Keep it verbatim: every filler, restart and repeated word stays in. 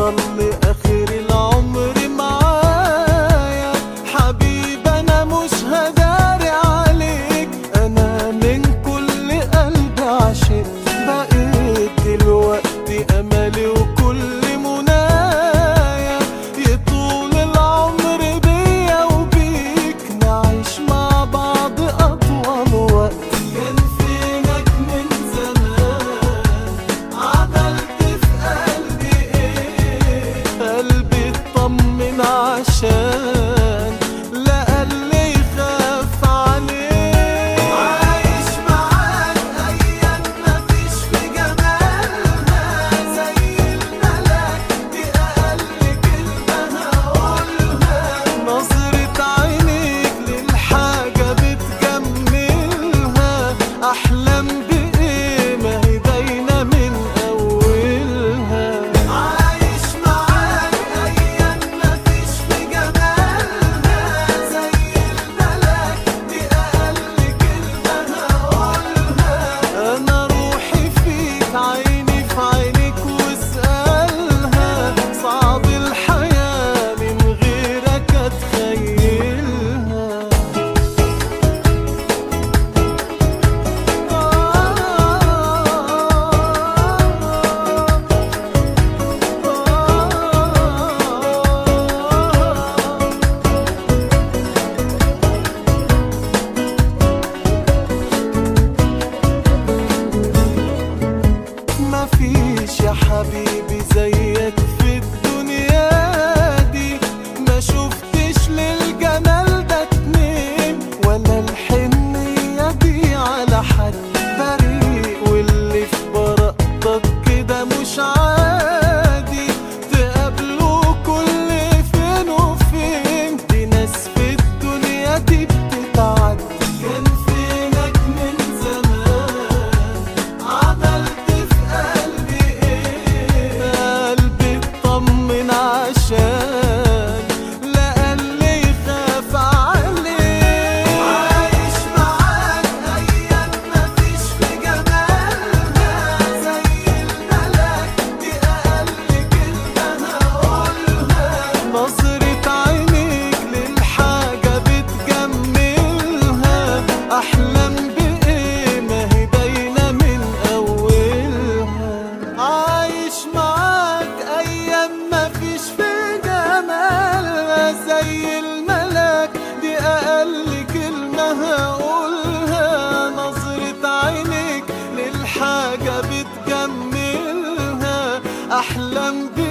هفضل لآخر العمر معايا حبيبي، أنا مش هداري عليك، أنا من كل قلبي عشقت، بقيت دلوقتي أملي وكل منايا يطول العمر بيا وبيك، نعيش مع بعض أطول وقت. كان فينك من زمان، عملت في قلبي إيه؟ قلبي اطمن عشان لقى اللي يخاف عليه. عايش معاك أيام مفيش في جمالها زي الملاك، دي أقل كلمة هقولها، نظرة عينيك للحاجة بتجملها، أحلام بإيه ما هي باينة من أولها. عايش معاك أيام مفيش في جمالها زي الملاك، دي أقل كلمة هقولها، أنا روحي فيك عيني في عينيك واسألها، صعب الحياة من غيرك أتخيلها. مفيش يا حبيبي زيك في الدنيا دي، ما شفتش للجمال ده اتنين، ولا الحنية دي على حد، بريء واللي في براءتك كده مش عادي، تقابله كل فين وفين، دي ناس في الدنيا دي بتتعدي. كان فينك من زمان، عملت في قلبي إيه؟ قلبي اطمن عشان لقى اللي يخاف عليه. عايش معاك أيام مفيش في جمالها زي الملاك، دي أقل كلمة هقولها، نظرة عينيك للحاجة بتجملها، أحلام بإيه ما هي باينة من أولها. عايش معاك أيام مفيش في جمالها زي الملاك، دي أقل كلمة هقولها، نظرة عينيك للحاجة بتجملها، أحلام